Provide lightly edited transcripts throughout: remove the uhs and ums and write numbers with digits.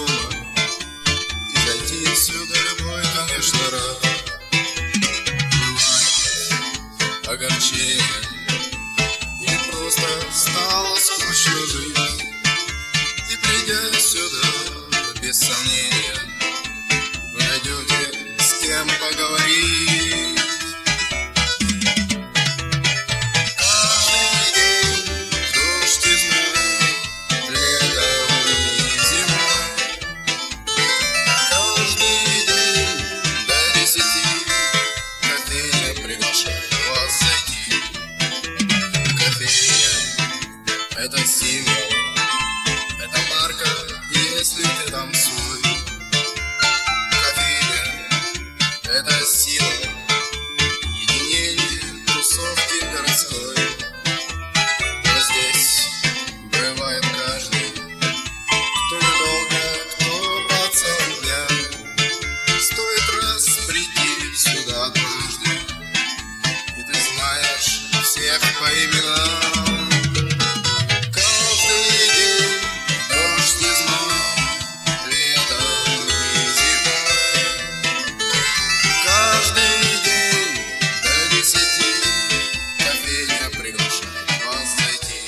дома и зайти сюда любой, конечно, рад. Бывает огорчение, или просто стало скучно жить, и придя сюда, без сомнения, вы найдете с кем поговорить. Каждый день дождь и знак, летом и зимой. Каждый день до 10 кофейня приглашает вас зайти. Кофейня — это символ, это марка, если ты там свой. Кофейня — это сила, единение тусовки городской. Но здесь бывает каждый, кто недолго, кто по целым дням. Стоит раз прийти сюда однажды, и ты знаешь всех по именам. Каждый день дождь и зной, летом и зимой. Каждый день до 10 кофейня приглашает вас зайти.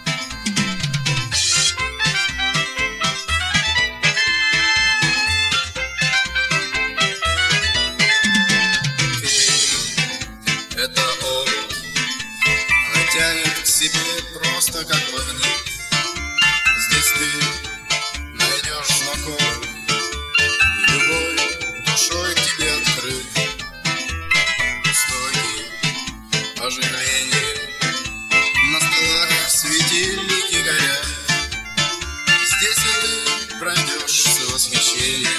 Кофейня — это образ, она тянет к себе просто как магнит. Здесь ты найдешь знакомых, и любой душой к тебе открыт. Стойки, оживление, на столах светильники горят. Здесь и ты пройдешь с восхищением.